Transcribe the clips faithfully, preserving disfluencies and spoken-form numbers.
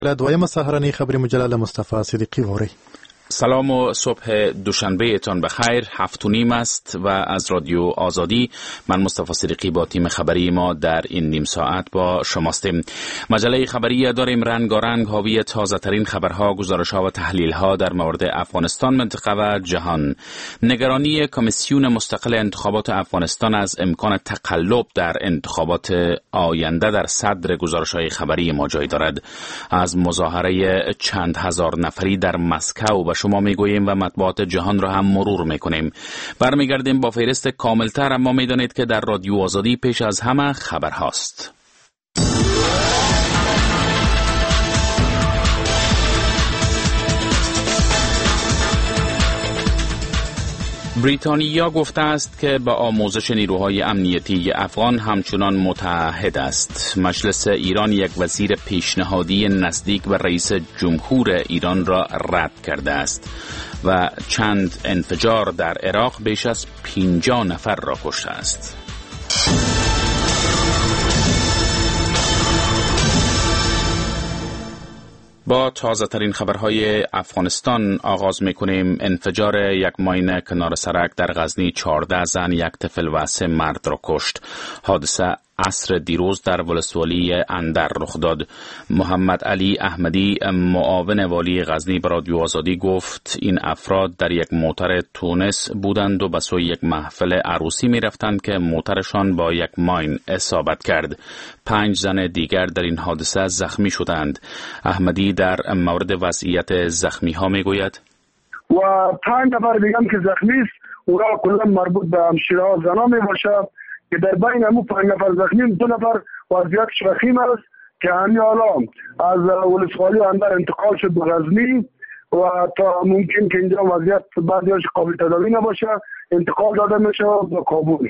دویم سهرنی خبری مجلل مصطفی صدیقی وری. سلام و صبح دوشنبه تان بخیر. هفت و نیم است و از رادیو آزادی من مصطفی صدیقی با تیم خبری ما در این نیم ساعت با شماستیم. مجله خبری داریم رنگارنگ حاوی تازه ترین خبرها، گزارش‌ها و تحلیل‌ها در مورد افغانستان، منطقه و جهان. نگرانی کمیسیون مستقل انتخابات افغانستان از امکان تقلب در انتخابات آینده در صدر گزارش‌های خبری ما جای دارد. از مظاهره چند هزار نفری در مسکو و شما میگوییم و مطبوعات جهان را هم مرور میکنیم. برمیگردیم با فهرست کاملتر، اما میدانید که در رادیو آزادی پیش از همه خبر هاست. بریتانیا گفته است که با آموزش نیروهای امنیتی افغان همچنان متعهد است. مجلس ایران یک وزیر پیشنهادی نزدیک به رئیس جمهور ایران را رد کرده است و چند انفجار در عراق بیش از پنجاه نفر را کشته است. با تازه ترین خبرهای افغانستان آغاز میکنیم. انفجار یک ماین کنار سرک در غزنی چهارده زن، یک طفل و سه مرد را کشت. حادثه عصر دیروز در ولسوالی اندر رخ داد. محمد علی احمدی معاون والی غزنی به رادیو آزادی گفت این افراد در یک موتر تونس بودند و به سوی یک محفل عروسی می رفتند که موترشان با یک ماین اصابت کرد. پنج زن دیگر در این حادثه زخمی شدند. احمدی در مورد وضعیت زخمی ها می گوید و پنج نفر دیگه هم که زخمی است اونها کلا مربوط به همشیره ها زنا می باشه که در بین همون پنج نفر زخمی دو نفر وضعیتش وخیم است که همین حالا از ولسوالی اندر انتقال شد به غزنی و تا ممکن که اینجا وضعیت بعضیش قابل تداوی نباشه انتقال داده میشه به کابل.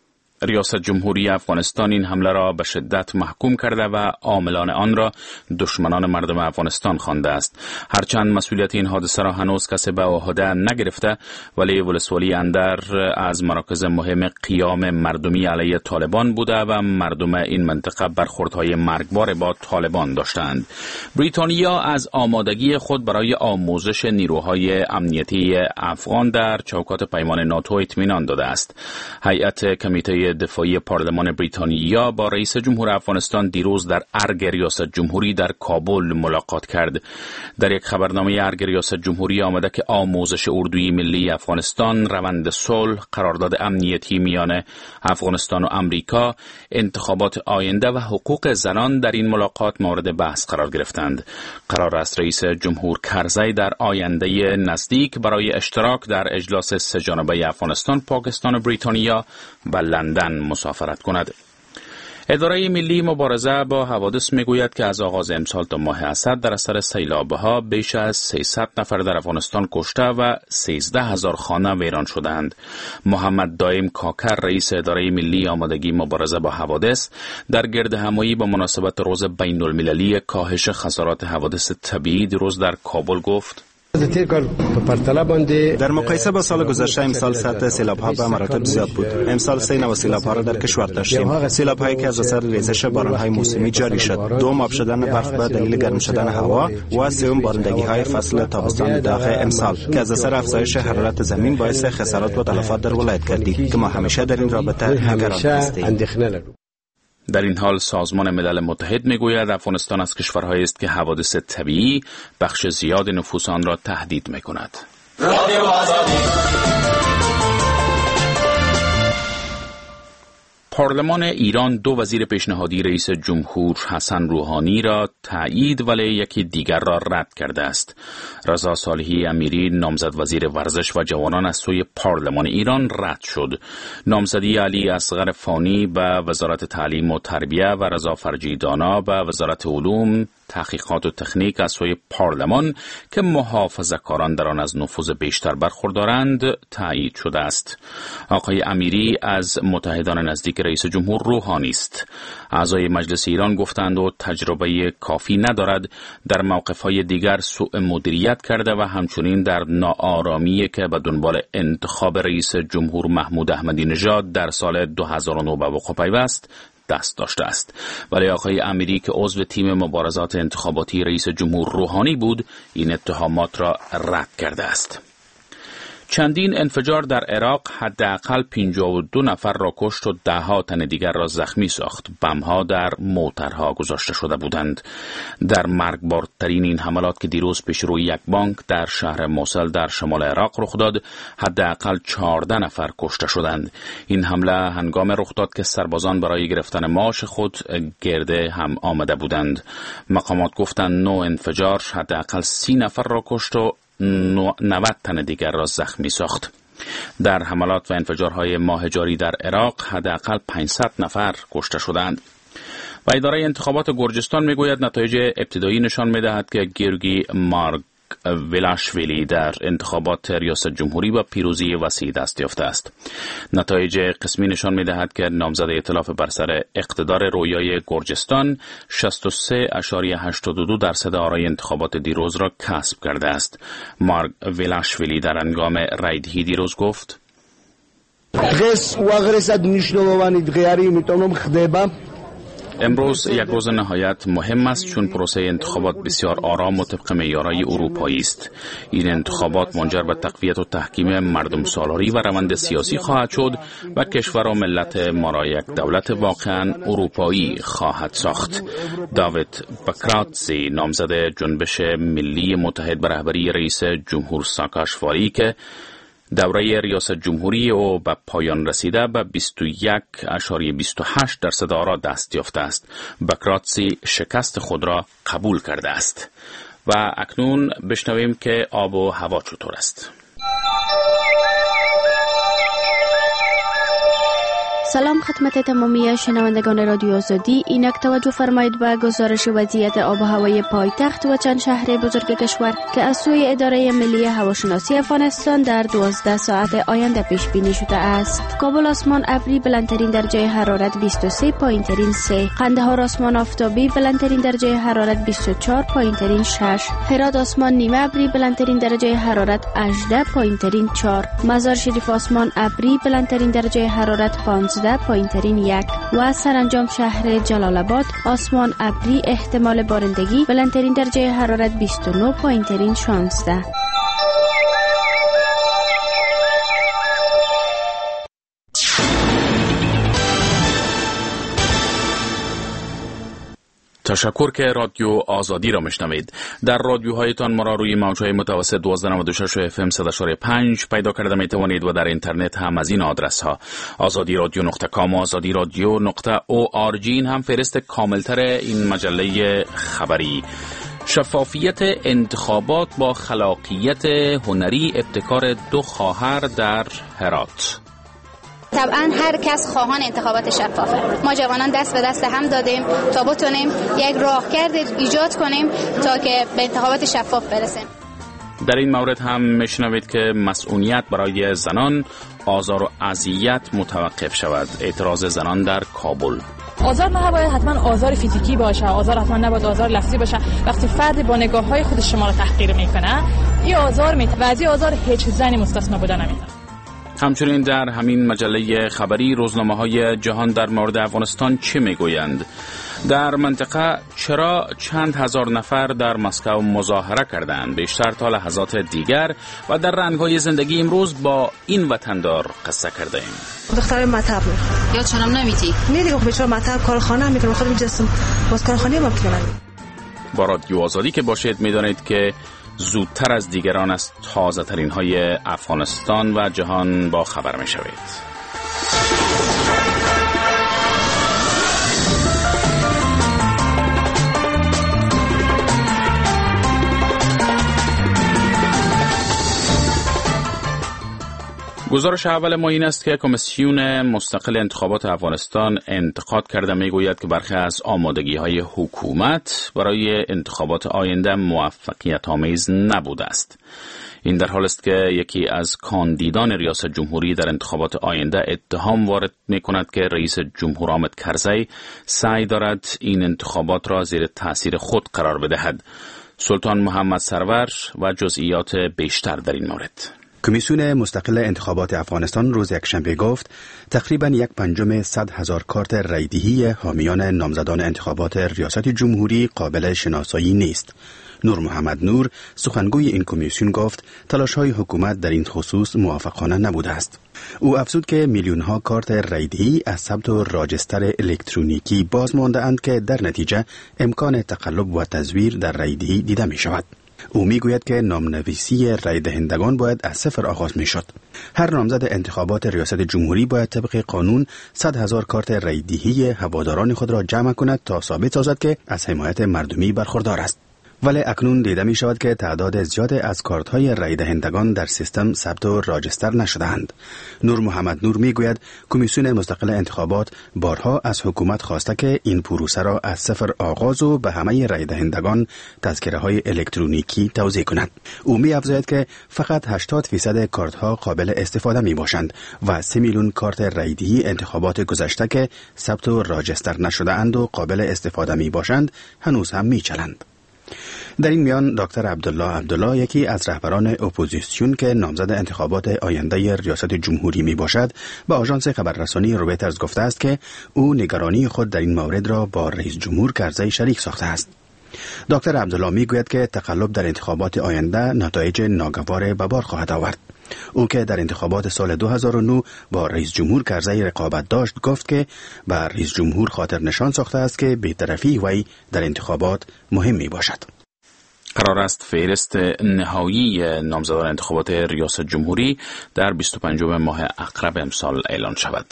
ریاست جمهوری افغانستان این حمله را به شدت محکوم کرده و عاملان آن را دشمنان مردم افغانستان خوانده است. هرچند مسئولیت این حادثه را هنوز کسی به عهده نگرفته، ولی ولسوالی اندر از مراکز مهم قیام مردمی علیه طالبان بوده و مردم این منطقه برخوردهای مرگبار با طالبان داشتند. بریتانیا از آمادگی خود برای آموزش نیروهای امنیتی افغان در چوکات پیمان ناتو اطمینان داده است. هیئت کمیته دفاعی پارلمان بریتانیا با رئیس جمهور افغانستان دیروز در ارگ ریاست جمهوری در کابل ملاقات کرد. در یک خبرنامه ارگ ریاست جمهوری آمده که آموزش اردوی ملی افغانستان، روند صلح، قرارداد امنیتی میان افغانستان و امریکا، انتخابات آینده و حقوق زنان در این ملاقات مورد بحث قرار گرفتند. قرار است رئیس جمهور کرزی در آینده نزدیک برای اشتراک در اجلاس سه جانبه افغانستان، پاکستان و بریتانیا و لندن مسافرت کند. اداره ملی مبارزه با حوادث میگوید که از آغاز امسال تا ماه اسد در اثر سیلاب‌ها بیش از سیصد نفر در افغانستان کشته و سیزده هزار خانه ویران شدند. محمد دائم کاکر رئیس اداره ملی آمادگی مبارزه با حوادث در گردهمایی با مناسبت روز بین المللی کاهش خسارات حوادث طبیعی دیروز در کابل گفت در مقایسه با سال گذشته امسال سطح سیلاب‌ها به مراتب زیاد بود. امسال سه نوع سیلاب‌ها را در کشور داشتیم. سیلاب‌هایی که از اثر ریزش باران‌های موسمی جاری شد، دوم آب شدن برف به دلیل گرم شدن هوا و سوم بارندگی‌های فصل تابستان داخل امسال که از اثر افزایش حرارت زمین باعث خسارات و تلفات در ولایت کردی که ما همیشه در این رابطه نگران هستیم. در این حال سازمان ملل متحد میگوید افغانستان از کشورهایی است که حوادث طبیعی بخش زیاد نفوس آن را تهدید میکند. پارلمان ایران دو وزیر پیشنهادی رئیس جمهور حسن روحانی را تایید ولی یکی دیگر را رد کرده است. رضا صالحی امیری نامزد وزیر ورزش و جوانان از سوی پارلمان ایران رد شد. نامزدی علی اصغر فانی به وزارت تعلیم و تربیه و رضا فرجی دانا به وزارت علوم، تحقیقات و تکنیک از سوی پارلمان که محافظه‌کاران در آن از نفوذ بیشتر برخوردارند تایید شده است. آقای امیری از متحدان نزدیک رئیس جمهور روحانی است. اعضای مجلس ایران گفتند و تجربه کافی ندارد، در موقف‌های دیگر سوء مدیریت کرده و همچنین در ناآرامی که به دنبال انتخاب رئیس جمهور محمود احمدی نژاد در سال دو هزار و نه به وقوع پیوست دست داشته است. ولی آقای امیری که عضو تیم مبارزات انتخاباتی رئیس جمهور روحانی بود این اتهامات را رد کرده است. چندین انفجار در عراق حداقل پنجاه و دو نفر را کشت و ده‌ها تن دیگر را زخمی ساخت. بم‌ها در موترها گذاشته شده بودند. در مرگبارترین این حملات که دیروز پیش روی یک بانک در شهر موصل در شمال عراق رخ داد، حداقل چهارده نفر کشته شدند. این حمله هنگام رخ داد که سربازان برای گرفتن معاش خود گرده هم آمده بودند. مقامات گفتند نوع انفجار حداقل سی نفر را کشت و نود تن دیگر را زخمی ساخت. در حملات و انفجارهای ماه جاری در عراق حداقل پانصد نفر کشته شدند. و اداره انتخابات گرجستان میگوید نتایج ابتدایی نشان میدهد که گیورگی مارگ ولاشویلی در انتخابات ریاست جمهوری با پیروزی وسیع دست یافته است. نتایج قسمی نشان می‌دهد که نامزد ائتلاف بر سر اقتدار رویای گرجستان شصت و سه ممیز هشتاد و دو درصد آرای انتخابات دیروز را کسب کرده است. مارگ ولاشویلی در هنگام رایدهی دیروز گفت: امروز یک روز نهایت مهم است چون پروسه انتخابات بسیار آرام و طبق معیارهای اروپایی است. این انتخابات منجر به تقویت و تحکیم مردم سالاری و روند سیاسی خواهد شد و کشور و ملت ما را یک دولت واقعا اروپایی خواهد ساخت. داوید بکراتزی نامزد جنبش ملی متحد به رهبری رئیس جمهور ساکاشواری که دوره ریاست جمهوری او به پایان رسیده به بیست و یک ممیز بیست و هشت درصد آرا دست یافته است. بکراتسی شکست خود را قبول کرده است. و اکنون بشنویم که آب و هوا چطور است. سلام خدمت تمامی شنوندگان رادیو آزادی. اینک توجه فرمایید به گزارش وضعیت آب و هوای پایتخت و چند شهر بزرگ کشور که از سوی اداره ملی هواشناسی افغانستان در دوازده ساعت آینده پیش بینی شده است. کابل آسمان ابری بلندترین درجه حرارت بیست و سه، پایینترین سه. قندهار آسمان آفتابی بلندترین درجه حرارت بیست و چهار، پایینترین شش. هرات آسمان نیمه ابری بلندترین درجه حرارت هجده، پایینترین چهار. مزار شریف آسمان ابری بلندترین درجه حرارت پانزده، پایینترین یک. و سرانجام شهر جلال آباد آسمان ابری احتمال بارندگی بلندترین درجه حرارت بیست و نه، پایینترین شانزده. تشکر که رادیو آزادی را میشنوید. در رادیوهایتان ما را روی موج‌های متوسط دوازده و نود و شش اف ام صد و شش پنج پیدا کرده می توانید و در اینترنت هم از این آدرس ها آزادی رادیو نقطه کام و آزادی رادیو نقطه او آر جی هم فهرست کاملتر این مجله خبری. شفافیت انتخابات با خلاقیت هنری ابتکار دو خواهر در هرات. طبعا هر کس خواهان انتخابات شفافه. ما جوانان دست به دست هم دادیم تا بتونیم یک راهکرد ایجاد کنیم تا که به انتخابات شفاف برسیم. در این مورد هم میشنوید که مسئولیت برای زنان آزار و اذیت متوقف شود. اعتراض زنان در کابل. آزار نباید حتما آزار فیزیکی باشه، آزار حتما نباید آزار لفظی باشه. وقتی فرد با نگاه‌های خودش شما رو تحقیر میکنه، این آزار میتونه و از این آزار هیچ زنی مستثنا بودن نمیتونه. همچنین در همین مجله خبری روزنامه‌های جهان در مورد افغانستان چه میگویند؟ در منطقه چرا چند هزار نفر در مسکو مظاهره کردند؟ بیشتر تا لحظات دیگر و در رنگ‌های زندگی امروز با این وطندار قصه کرده ایم. دختر مطب یا چنم نمیتی؟ نه دیگه بیچاره مطب کارخانه میکنه، خودم جسم باز کارخانه ما میکنه. با رادیو آزادی که باشید میدانید که زودتر از دیگران از تازه ترین های افغانستان و جهان با خبر می شوید. گزارش اول ما این است که کمیسیون مستقل انتخابات افغانستان انتقاد کرده میگوید که برخی از آمادگی‌های حکومت برای انتخابات آینده موفقیت آمیز نبوده است. این در حال است که یکی از کاندیدان ریاست جمهوری در انتخابات آینده اتهام وارد می‌کند که رئیس جمهور حامد کرزی سعی دارد این انتخابات را زیر تأثیر خود قرار بدهد. سلطان محمد سرور و جزئیات بیشتر در این مورد. کمیسیون مستقل انتخابات افغانستان روز یکشنبه گفت تقریباً یک پنجم صد هزار کارت رایدهی حامیان نامزدان انتخابات ریاست جمهوری قابل شناسایی نیست. نور محمد نور سخنگوی این کمیسیون گفت تلاش‌های حکومت در این خصوص موفقانه نبوده است. او افزود که میلیون‌ها کارت رایدهی از ثبت و راجستر الکترونیکی باز مانده اند که در نتیجه امکان تقلب و تزویر در رایدهی دیده می شود. او می گوید که نامنویسی رای دهندگان باید از صفر آغاز می شد. هر نامزد انتخابات ریاست جمهوری باید طبق قانون صد هزار کارت رایدهی هواداران خود را جمع کند تا ثابت سازد که از حمایت مردمی برخوردار است. ولی اکنون دیده می شود که تعداد زیاد از کارت های رای دهندگان در سیستم ثبت و راجستر نشده‌اند. نور محمد نور می گوید کمیسیون مستقل انتخابات بارها از حکومت خواسته که این پروسه را از صفر آغاز و به همه رای دهندگان تذکره های الکترونیکی توزیع کند. او می افزاید که فقط هشتاد فیصد کارت ها قابل استفاده می باشند و سه میلیون کارت رایدهی انتخابات گذشته که ثبت و راجستر نشده اند و قابل استفاده می باشند هنوز هم می چلند. در این میان دکتر عبدالله عبدالله یکی از رهبران اپوزیسیون که نامزد انتخابات آینده ریاست جمهوری می باشد به آژانس خبررسانی رویترز گفته است که او نگرانی خود در این مورد را با رئیس جمهور کرزی شریک ساخته است. دکتر عبدالله می گوید که تقلب در انتخابات آینده نتایج ناگوار به بار خواهد آورد. او که در انتخابات سال دو هزار و نه با رئیس جمهور کرزی رقابت داشت گفت که به رئیس جمهور خاطر نشان ساخته است که بی‌طرفی وی در انتخابات مهم می باشد. قرار است فهرست نهایی نامزدان انتخابات ریاست جمهوری در بیست و پنجم ماه اقرب امسال اعلان شود.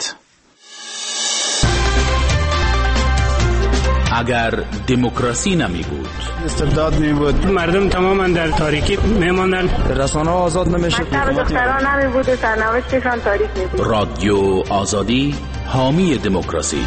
اگر دموکراسی نمی بود، استبداد می بود، مردم تماما در تاریکی می ماندن، رسانه‌ها آزاد نمی شد، دختران نمی بود و سرنوشتشان تاریک می بود. رادیو آزادی حامی دموکراسی.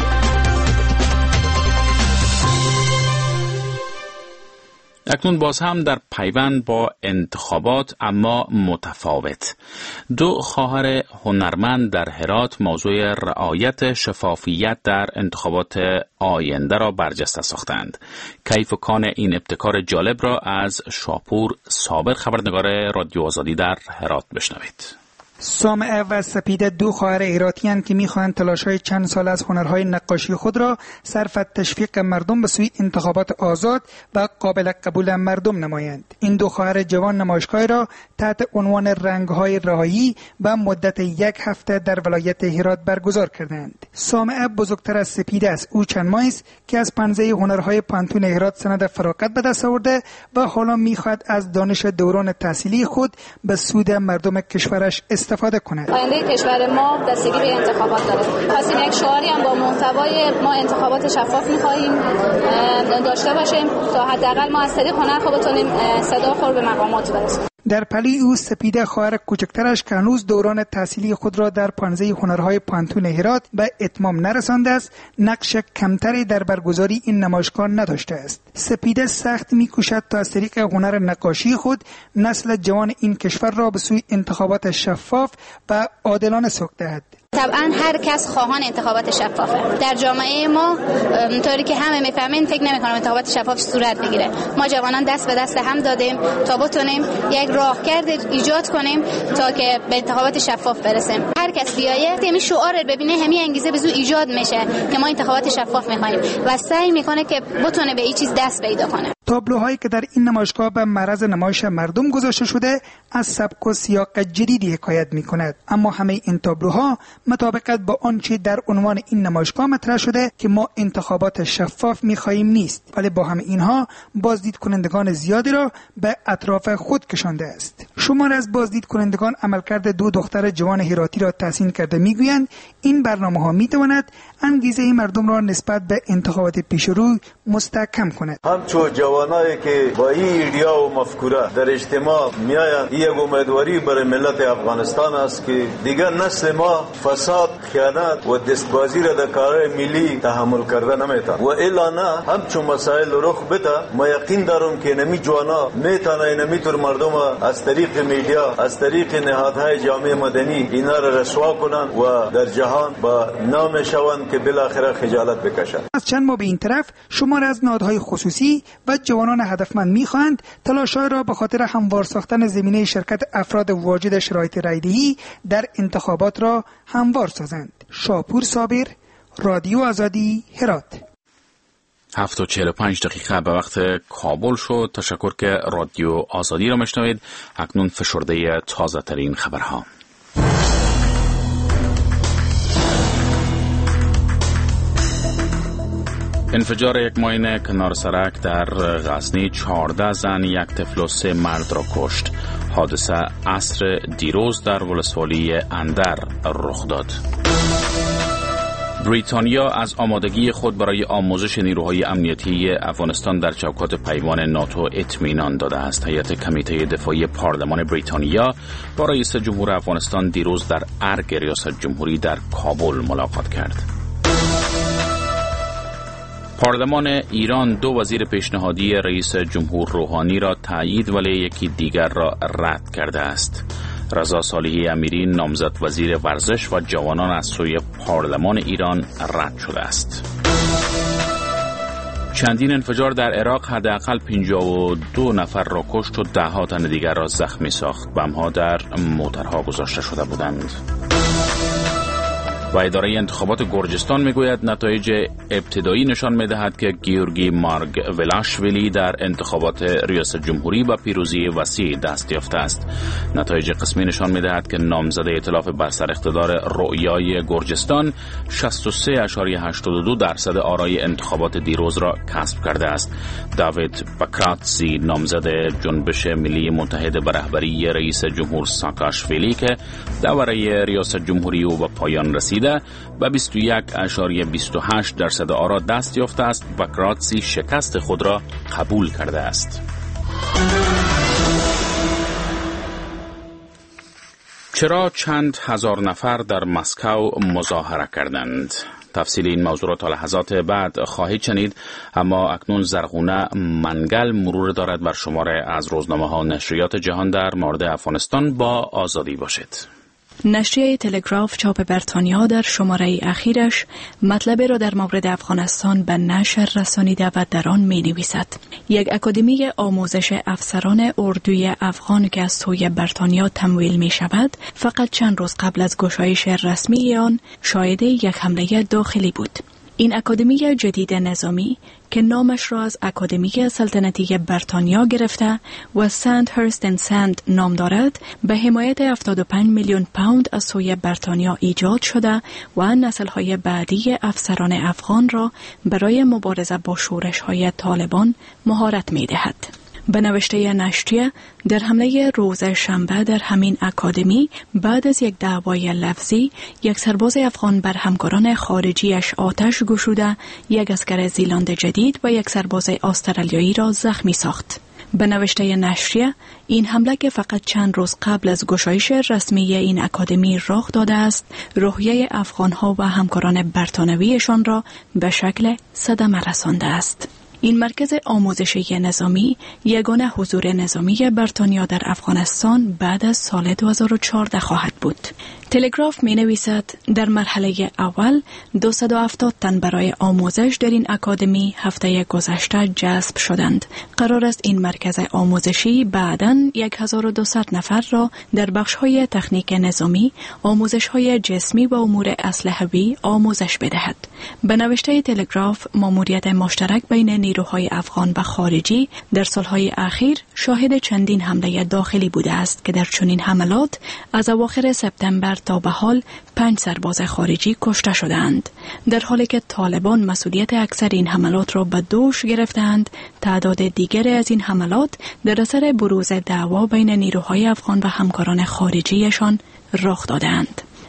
اکنون باز هم در پیوند با انتخابات اما متفاوت. دو خواهر هنرمند در هرات موضوع رعایت شفافیت در انتخابات آینده را برجسته ساختند. کیف و کان این ابتکار جالب را از شاپور صابر خبرنگار رادیو آزادی در هرات بشنوید. سامعه و سپیده دو خواهر هراتی‌اند که می‌خواهند تلاش‌های چند سال از هنرهای نقاشی خود را صرف تشویق مردم به سوی انتخابات آزاد و قابل قبول مردم نمایند. این دو خواهر جوان نمایشگاهی را تحت عنوان رنگ‌های رهایی و مدت یک هفته در ولایت هرات برگزار کردند. سامعه بزرگتر از سپیده است. او چند ماهی است که از پنجه هنرهای پانتون هرات سند فراغت به دست آورده و حالا می‌خواهد از دانش دوران تحصیلی خود به سود مردم کشورش استفاده کند. آینده کشور ما بستگی به انتخابات داره. پس این یک شعاری هم با محتوای ما انتخابات شفاف می‌خواهیم داشته باشیم تا حداقل ما از طریق هنر خود بتونیم صدا خور به مقامات برسیم. در پلی او سپیده خواهر کوچکترش که هنوز دوران تحصیلی خود را در پانزه هنرهای پانتون هرات به اتمام نرسانده است، نقش کمتری در برگزاری این نمایشگاه نداشته است. سپیده سخت می‌کوشد تا از طریق هنر نقاشی خود نسل جوان این کشور را به سوی انتخابات شفاف و عادلانه سوق دهد. طبعا هر کس خواهان انتخابات شفافه. در جامعه ما طوری که همه میفهمین فکر نمی‌کنم انتخابات شفاف صورت بگیره. ما جوانان دست به دست هم دادیم تا بتونیم یک راهکرد ایجاد کنیم تا که به انتخابات شفاف برسیم. هر کس بیاید همین شعار رو ببینه، همین انگیزه به زو ایجاد میشه که ما انتخابات شفاف می‌خوایم و سعی میکنه که بتونه به این چیز دست پیدا کنه. تابلوهایی که در این نمایشگاه به معرض نمایش مردم گذاشته شده از سبک و سیاق جدیدی حکایت می‌کند، اما همه این تابلوها مطابقت با آنچه در عنوان این نمایشگاه مطرح شده که ما انتخابات شفاف می‌خواهیم نیست، ولی با همه اینها بازدید کنندگان زیادی را به اطراف خود کشانده است. شمار از بازدید کنندگان عملکرد دو دختر جوان هراتی را تحسین کرده می‌گویند این برنامه‌ها می‌تواند انگیزه مردم را نسبت به انتخابات پیشرو مستحکم کند. همچون جوانایی که با این ایدیا و مفکوره در اجتماع میآیند، یک امیدواری برای ملت افغانستان است که دیگر نسل ما فساد، خیانت و دستبازی را در کارهای ملی تحمل کرده نمیتونه و الا نه همچون مسائل رخ بده. ما یقین دارم که نمی جوانا میتونه نمی تور مردم از طریق طریق میدیا، از طریق نهادهای جامعه مدنی اینا را رسوا کنند و در جهان با نام شوند که بالاخره خجالت بکشند. از چند ماه به این طرف شمار از نهادهای خصوصی و جوانان هدفمند می‌خواهند تلاش‌های را به خاطر هموار ساختن زمینه شرکت افراد واجد شرایط رایدهی در انتخابات را هموار سازند. شاپور صابر، رادیو آزادی، هرات. هفت و چهل و پنج دقیقه به وقت کابل شد. تشکر که رادیو آزادی را مشنوید. اکنون فشرده تازه ترین خبرها. انفجار یک ماین کنار سرک در غزنی چهارده زن، یک طفل و سه مرد را کشت. حادثه عصر دیروز در ولسوالی اندر رخ داد. بریتانیا از آمادگی خود برای آموزش نیروهای امنیتی افغانستان در چوکات پیمان ناتو اطمینان داده است. هیئت کمیته دفاعی پارلمان بریتانیا با رئیس جمهور افغانستان دیروز در ارگ ریاست جمهوری در کابل ملاقات کرد. پارلمان ایران دو وزیر پیشنهادی رئیس جمهور روحانی را تایید ولی یکی دیگر را رد کرده است. رضا صالحی امیری نامزد وزیر ورزش و جوانان از سوی پارلمان ایران رد شده است. چندین انفجار در عراق حداقل پنجاه و دو نفر را کشت و ده ها تن دیگر را زخمی ساخت. بم‌ها در موترها گذاشته شده بودند. و اداره انتخابات گرجستان میگوید نتایج ابتدایی نشان میدهد که گیورگی مارگولاشویلی در انتخابات ریاست جمهوری با پیروزی وسیع دست یافته است. نتایج قسمی نشان میدهد که نامزد ائتلاف بر سر اقتدار رؤیای گرجستان شصت و سه ممیز هشتاد و دو درصد آرای انتخابات دیروز را کسب کرده است. داوید پاکراتزی نامزد جنبش ملی متحد به رهبری رئیس جمهور ساکاشویلی که دوره ریاست جمهوری او به پایان رسید و بیست و یک ممیز بیست و هشت درصد آرا دست یافته است و کراتسی شکست خود را قبول کرده است. چرا چند هزار نفر در مسکو مظاهره کردند؟ تفصیل این موضوع را تا لحظات بعد خواهید شنید، اما اکنون زرغونه منگل مرور دارد بر شماره از روزنامه ها نشریات جهان در مورد افغانستان. با آزادی باشید. نشریه تلگراف چاپ بریتانیا در شماره اخیرش مطلبی را در مورد افغانستان به نشر رسانیده و در آن می نویسد: یک اکادمی آموزش افسران اردوی افغان که از سوی بریتانیا تمویل می شود فقط چند روز قبل از گشایش رسمی آن شاهد یک حمله داخلی بود. این اکادمی جدید نظامی که نامش را از اکادمی سلطنتی بریتانیا گرفته و سند هرست اند سند نام دارد، به حمایت هفتاد و پنج میلیون پوند از سوی بریتانیا ایجاد شده و نسل‌های بعدی افسران افغان را برای مبارزه با شورش‌های طالبان مهارت می‌دهد. به نوشته نشریه، در حمله روز شنبه در همین اکادمی بعد از یک دعوای لفظی یک سرباز افغان بر همکاران خارجیش آتش گشوده یک اسکر زیلند جدید و یک سرباز استرالیایی را زخمی ساخت. به نوشته نشریه، این حمله که فقط چند روز قبل از گشایش رسمی این اکادمی رخ داده است، روحیه افغان‌ها و همکاران بریتانویشان را به شکل صدمه رسانده است. این مرکز آموزشی نظامی یگانه حضور نظامی بریتانیا در افغانستان بعد از سال دو هزار و چهارده خواهد بود. تلگراف می نویسد در مرحله اول دویست و هفتاد تن برای آموزش در این اکادمی هفته گذشته جذب شدند. قرار است این مرکز آموزشی بعداً هزار و دویست نفر را در بخش‌های تکنیک نظامی، آموزش‌های جسمی و امور اسلحه‌ای آموزش بدهد. به نوشته تلگراف، ماموریت مشترک بین نیروهای افغان و خارجی در سالهای اخیر شاهد چندین حمله داخلی بوده است که در چنین حملات از اواخر سپتامبر تا به حال پنج سرباز خارجی کشته شدند. در حالی که طالبان مسئولیت اکثر این حملات را به دوش گرفتند، تعداد دیگر از این حملات در اثر بروز دعوا بین نیروهای افغان و همکاران خارجیشان رخ دادند.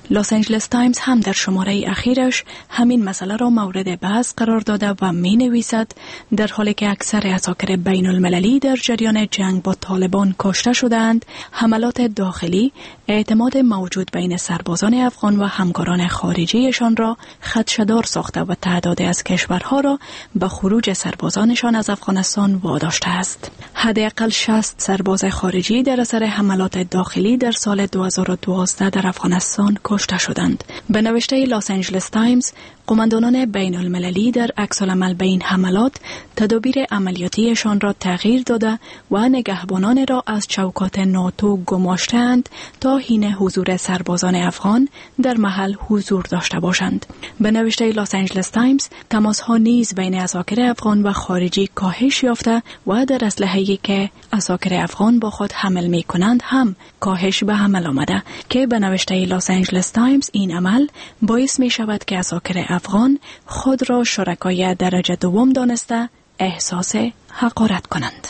لس آنجلس تایمز هم در شماره اخیرش همین مسئله را مورد بحث قرار داده و می نویسد در حالی که اکثر عساکر بین المللی در جریان جنگ با طالبان کشته شدند، حملات داخلی اعتماد موجود بین سربازان افغان و همکاران خارجیشان را خدشه‌دار ساخته و تعداد از کشورها را به خروج سربازانشان از افغانستان واداشته است. حداقل شصت سرباز خارجی در اثر حملات داخلی در سال دو هزار و دوازده در افغانستان کشته شدند. به نوشته لس آنجلس تایمز، قماندانان بین المللی در عکس‌العمل به این حملات تدابیر عملیاتیشان را تغییر داده و نگهبانان را از چوکات ناتو گماشتند تا حین حضور سربازان افغان در محل حضور داشته باشند. به نوشته لس آنجلس تایمز، تماس‌ها نیز بین عساکر افغان و خارجی کاهش یافته و در اسلحه‌ای که عساکر افغان با خود حمل می‌کنند هم کاهش به عمل آمده که به نوشته لس آنجلس تایمز این عمل باعث می‌شود که عساکر افغان خود را شرکای درجه دوم دانسته احساس حقارت کنند.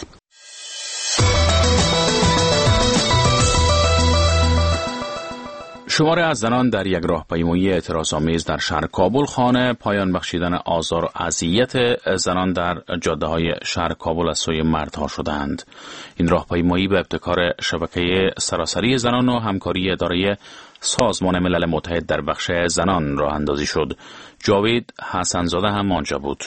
شماری از زنان در یک راهپیمایی اعتراض‌آمیز در شهر کابل خانه پایان بخشیدن آزار و اذیت زنان در جاده‌های شهر کابل از سوی مردها شدند. این راهپیمایی به ابتکار شبکه سراسری زنان و همکاری اداره سازمان ملل متحد در بخش زنان راه اندازی شد. جاوید حسن‌زاده هم آنجا بود.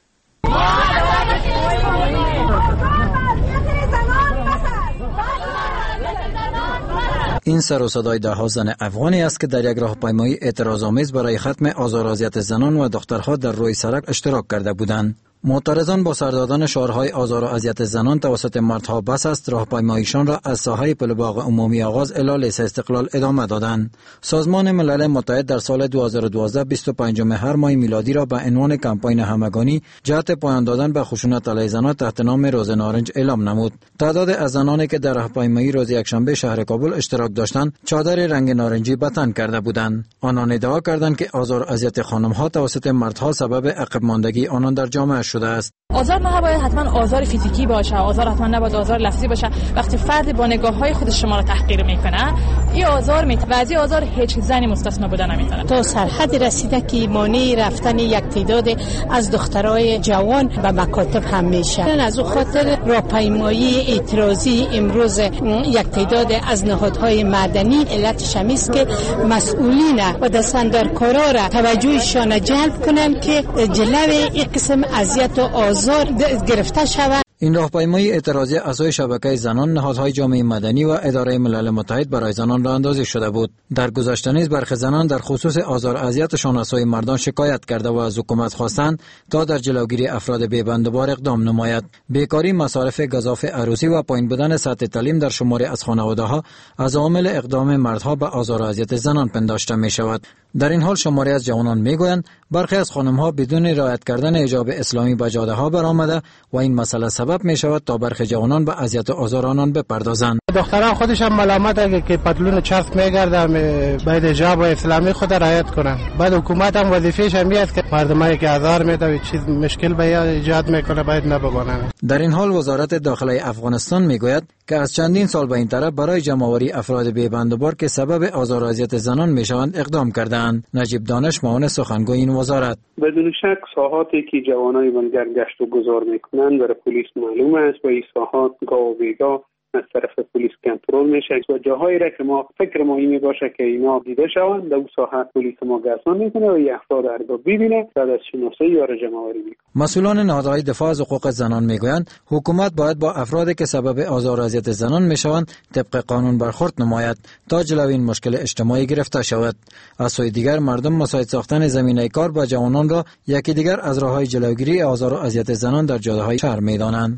این سر و صدای ده ها زن افغانی است که در یک راهپیمایی اعتراض‌آمیز برای ختم آزار و اذیت زنان و دخترها در روی سرک اشتراک کرده بودند. معترضان با سر دادن شعارهای آزار و اذیت زنان توسط مردها بس است راهپیماییشان را از ساحه پل باغ عمومی آغاز الی لیسه استقلال ادامه دادند. سازمان ملل متحد در سال دو هزار و دوازده بیست و پنجم هر ماه میلادی را به عنوان کمپاین همگانی جهت پایان دادن به خشونت علیه زنان تحت نام روز نارنج اعلام نمود. تعداد از زنانی که در راهپیمایی روز یکشنبه شهر کابل اشتراک داشتند چادر رنگ نارنجی به تن کرده بودند. آنان ادعا کردند که آزار و اذیت خانم‌ها توسط مردها سبب عقب ماندگی آنان در جامعه شده است. آزار نباید حتما آزار فیزیکی باشه، آزار حتما نباید آزار لفظی باشه. وقتی فرد با نگاه‌های خودش شما رو تحقیر میکنه، این آزار میت وضعی آزار هیچ زنی مستثنا بودن نمیتونه. تا سرحد رسیده که مانع رفتن یک تعداد از دخترای جوان به مکاتب هم میشه. از اون خاطر راهپیمایی اعتراضی امروز یک تعداد از نهادهای مدنی علتش هم است که مسئولین و دستاندرکارا را توجهشان جلب کنن که جلوی این قسم اذیت و آزار گرفته شود. این راهپیمایی اعتراضی اعضای شبکه زنان، نهادهای جامعه مدنی و اداره ملل متحد برای زنان راه اندازی شده بود. در گذشته نیز برخی زنان در خصوص آزار و اذیتشان از سوی مردان شکایت کرده و از حکومت خواستند تا در جلوگیری افراد بی‌بندوبار اقدام نماید. بیکاری، مصارف گزاف عروسی و پایین بودن سطح تعلیم در شماری از خانواده‌ها از عوامل اقدام مردها به آزار و اذیت زنان پنداشته می شود. در این حال شماری از جوانان میگویند برخی از خانم‌ها بدون رعایت کردن حجاب اسلامی به جاده‌ها برآمده و این مسئله سبب می شود تا برخی جوانان به اذیت و آزار آنان بپردازند. دختران خودش هم ملامت اگه که پتلون چسب میگردن باید حجاب و اسلامی خود رعایت کنن. بعد حکومت هم وظیفه‌ش هم است که مردمایی که آزار میده چیز مشکل به ایجاد میکنه باید نبگانن. در این حال وزارت داخلی افغانستان میگوید که از چندین سال به این طرف برای جمع‌آوری افراد بی‌بندوبار که سبب آزار و اذیت زنان میشوند اقدام کردند. نجیب دانش معاون سخنگوی این وزارت: بدون شک ساحاتی که جوانای بنگر گشت و گذار میکنند برای پلیس معلوم است و این ساحات گاه و بیگاه از طرف پلیس کنترل میشه و جاهایی را که ما فکر ما این باشه که اینا دیده شوند در اون ساحت پلیس ما گردان میکنه و این افراد را ببینه بعد از شناسایی یا جمع‌آوری میکنه. مسئولان نهادهای دفاع از حقوق زنان میگویند حکومت باید با افرادی که سبب آزار و اذیت زنان میشوند طبق قانون برخورد نماید تا جلوی این مشکل اجتماعی گرفته شود. از سوی دیگر مردم مساعد ساختن زمینه کار با جوانان را یکی دیگر از راههای جلوگیری آزار و اذیت زنان در جاده‌های شهر میدانند.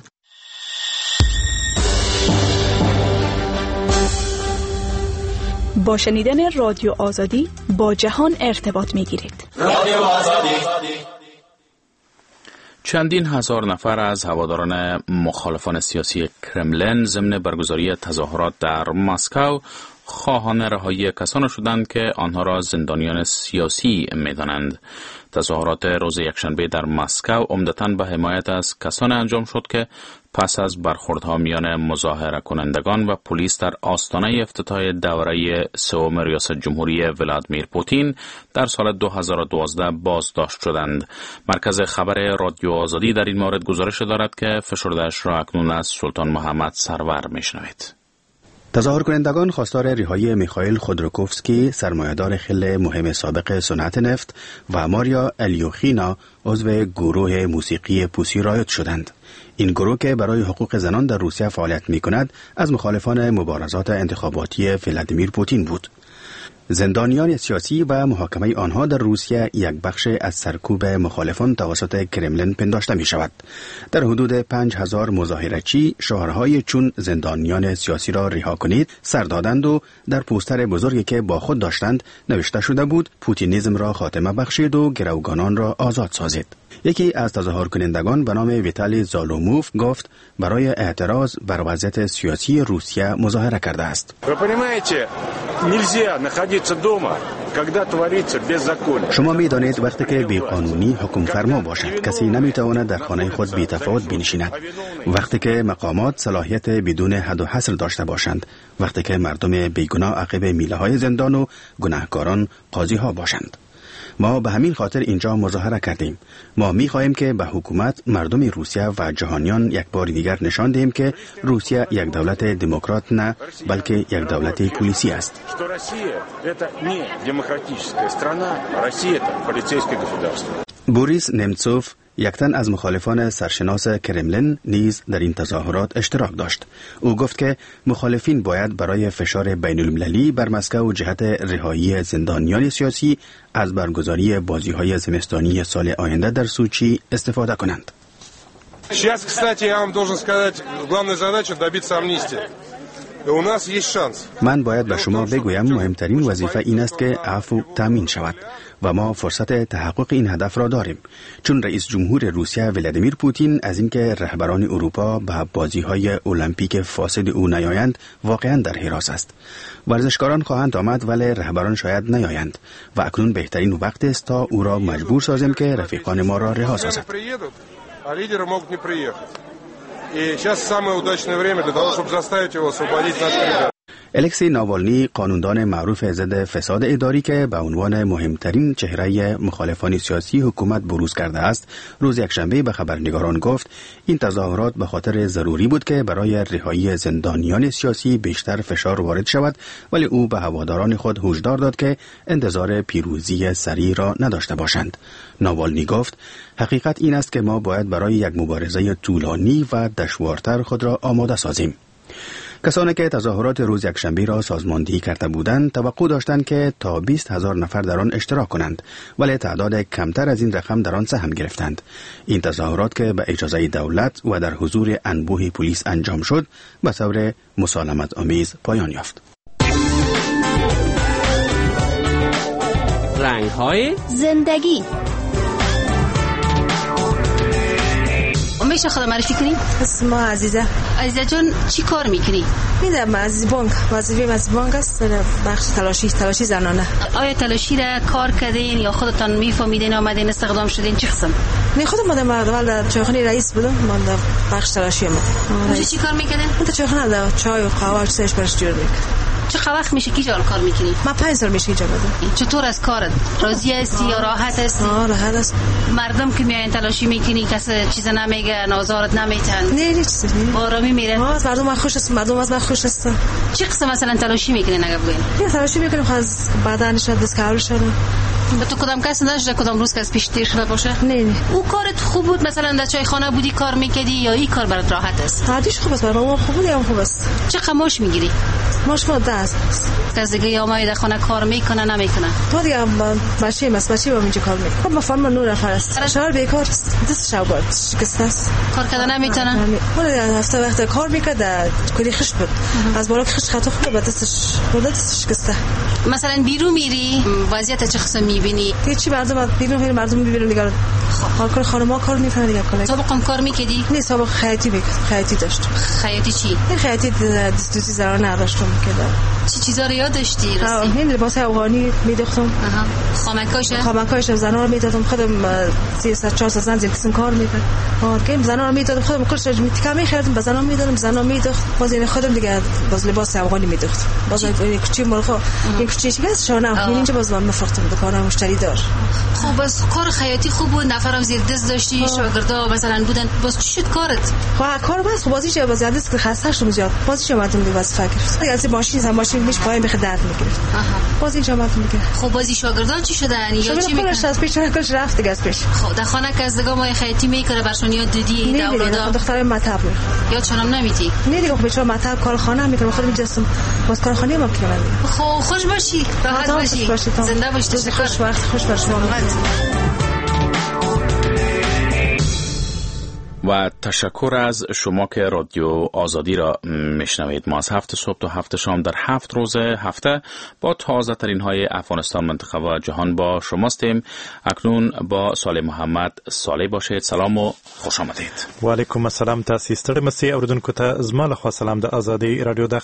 با شنیدن رادیو آزادی با جهان ارتباط می‌گیرید. رادیو آزادی. چندین هزار نفر از هواداران مخالفان سیاسی کرملین ضمن برگزاری تظاهرات در مسکو خواهان رهایی کسانی شدند که آنها را زندانیان سیاسی می‌دانند. تظاهرات روز یکشنبه در مسکو عمدتاً به حمایت از کسانی انجام شد که پس از برخوردها میان مظاهره کنندگان و پلیس در آستانه افتتاح دوره سوم ریاست جمهوری ولادیمیر پوتین در سال دو هزار و دوازده بازداشت شدند. مرکز خبر رادیو آزادی در این مورد گزارش دارد که فشرده‌اش را اکنون از سلطان محمد سرور میشنوید. تظاهر کنندگان خواستار رهایی میخائیل خودروکوفسکی، سرمایه‌دار خیلی مهم سابق صنعت نفت، و ماریا الیوخینا، عضو گروه موسیقی پوسی رایت شدند. این گروه که برای حقوق زنان در روسیه فعالیت می‌کند، از مخالفان مبارزات انتخاباتی ولادیمیر پوتین بود. زندانیان سیاسی و محاکمه آنها در روسیه یک بخش از سرکوب مخالفان توسط کرملین پنداشته می شود. در حدود پنج هزار مظاهره‌چی شعارهای چون زندانیان سیاسی را رها کنید سر دادند و در پوستر بزرگی که با خود داشتند نوشته شده بود پوتینیسم را خاتمه بخشید و گروگانان را آزاد سازید. یکی از تظاهر کنندگان به نام ویتالی زالوموف گفت برای اعتراض بر وضعیت سیاسی روسیه مظاهره کرده است. شما می دانید وقتی که بیقانونی حکم فرما باشد کسی نمی تواند در خانه خود بی تفاوت بنشیند. وقتی که مقامات صلاحیت بدون حد و حصر داشته باشند، وقتی که مردم بیگناه عقب میله های زندان و گناهکاران قاضی ها باشند. ما به همین خاطر اینجا مظاهره کردیم. ما می خواهیم که به حکومت، مردم روسیه و جهانیان یک بار دیگر نشان دهیم که روسیه یک دولت دموکرات نه بلکه یک دولت پلیسی است. بوریس نمتسوف، یک تن از مخالفان سرشناس کرملین، نیز در این تظاهرات اشتراک داشت. او گفت که مخالفین باید برای فشار بین المللی بر مسکو جهت رهایی زندانیان سیاسی از برگزاری بازی‌های زمستانی سال آینده در سوچی استفاده کنند. Сейчас, кстати, я вам должен сказать, главная задача добиться амнистии. من باید به شما بگویم مهمترین وظیفه این است که عفو تامین شود و ما فرصت تحقق این هدف را داریم، چون رئیس جمهور روسیه ولادیمیر پوتین از اینکه رهبران اروپا به بازی‌های المپیک فاسد او نیایند واقعا در حراس است. ورزشکاران خواهند آمد ولی رهبران شاید نیایند و اکنون بهترین وقت است تا او را مجبور سازیم که رفیقان ما را رها سازد. И сейчас самое удачное время для того, чтобы заставить его освободить наш ребят. الکسی ناوالنی، قانوندان معروف ضد فساد اداری که به عنوان مهمترین چهره مخالفان سیاسی حکومت بروز کرده است، روز یکشنبه به خبرنگاران گفت این تظاهرات به خاطر ضروری بود که برای رهایی زندانیان سیاسی بیشتر فشار وارد شود، ولی او به هواداران خود هشدار داد که انتظار پیروزی سریع را نداشته باشند. ناوالنی گفت حقیقت این است که ما باید برای یک مبارزه طولانی و دشوارتر خود را آماده سازیم. کسانی که تظاهرات روز یکشنبه را سازماندهی کرده بودند توقع داشتند که تا بیست هزار نفر در آن اشتراک کنند، ولی تعداد کمتر از این رقم در آن سهم گرفتند. این تظاهرات که به اجازه دولت و در حضور انبوه پلیس انجام شد به طور مسالمت آمیز پایان یافت. رنگ‌های زندگی. میشه خدا معرفی کنی؟ اسم عزیزه. عزیزه جان چی کار میکنی؟ میدم از بانک، وظیفه از بانک است، بخش تلاشی تلاشی زنانه. آیا تلاشی را کار کردین یا خودتان میفهمیدین آمدین استخدام شدین چه قسم؟ نه خودم اومدم اول در چایخانه رئیس بودم، من در بخش تلاشی اومدم. اونجا چی کار میکردین؟ من در چایخانه در چای و قهوه سرچ برش جور میکردم. چه وقت میشه کی جال کار میکنی؟ من پنج سال میشه اینجا بودم. چطور از کارت؟ راضی هستی یا راحت هستی؟ آه راحت است. مردم که میاین تلاشی میکنی کسی چیز نمیگه، نازارت نمیتن؟ نه هیچ چیزی. آرامی میره. آه مردم من خوش است، مردم از من خوش است. چه قسم مثلا تلاشی میکنین اگه بگین؟ نه تلاشی میکنیم خاص بدنش دست کار شده. به تو کدام کس نداشته کدام روز کس پیش تیر شده باشه؟ نه نه. او کارت خوب بود مثلا در چای خانه بودی کار میکردی یا این کار برات راحت است؟ عادیش خوب است، برام خوب بود یا خوب است. چه قماش میگیری؟ ماش خود است. کس دیگه یا ما در خانه کار میکنه نمیکنه؟ تو دیگه بچه مس بچه با اینجا کار میکنه. خب ما فرم نور نفر است. شهر بیکار است. دست شاگرد شکست است. کار کردن نمیتونه؟ ولی هفته وقت کار میکرد کلی خشت بود. از بالا خشت خطا خود به دستش بود دستش شکسته. مثلا بیرون میری وضعیت چه قسم میبینی؟ هیچی مردم بیرون میرن مردم میبینن دیگه حال کار خانم‌ها کار می‌کنه دیگه کلا. سابقا کار می‌کردی؟ نه سابق خیاطی می‌کرد. خیاطی داشت. خیاطی چی؟ این خیاطی دستوسی زنان نداشتم می‌کردم. چی چیزا رو یاد داشتی؟ راستی این لباس افغانی می‌دوختم. آها. خامکاش؟ خامکاش زنان رو می‌دادم خودم سیصد چهارصد زن زیر کسم کار می‌کرد. آره که زنان رو می‌دادم خودم کلش می‌تکا می‌خریدم به زنان می‌دادم زنان می‌دوخت. باز این خودم دیگه باز لباس افغانی می‌دوخت. باز این کوچی مرخو این کوچی چی هست شانه اینجا باز من مفروختم دکانم مشتری داشت. خب بس کار خیاطی خوب بود نفرم زیر دست داشتی شاگردا مثلا بودن باز چی شد کارت؟ خب کار باز بازی چه باز دست که خسته شدم زیاد بازی چه اومدم دیگه وظیفه گرفت دیگه از ماشین هم ماشین میش پای میخ درد میگرفت آها بازی چه اومدم دیگه. خب بازی شاگردان چی شدن یا چی میکنن؟ از پیش کلش رفت دیگه از پیش. خب در خانه که از دیگه ما خیاطی میکنه برشون یاد دادی اولادا؟ دختر مطب یادشون نمیدی؟ نه دیگه خب چرا مطب کار خانه میکنم خودم جسم باز کار خانه ما میکنم. خب خوش باشی راحت باشی زنده باشی خوش وقت خوش باش شما. و تشکر از شما که رادیو آزادی را میشنوید. ما از هفت صبح تا هفت شام در هفت روز هفته با تازه ترین های افغانستان، منطقه و جهان با شماستیم. اکنون با صالح محمد. صالح باشید. سلام و خوش آمدید. و علیکم السلام. تاسو ستړي مسئ اوردونکو ته زما له خوا سلام د آزادی رادیو د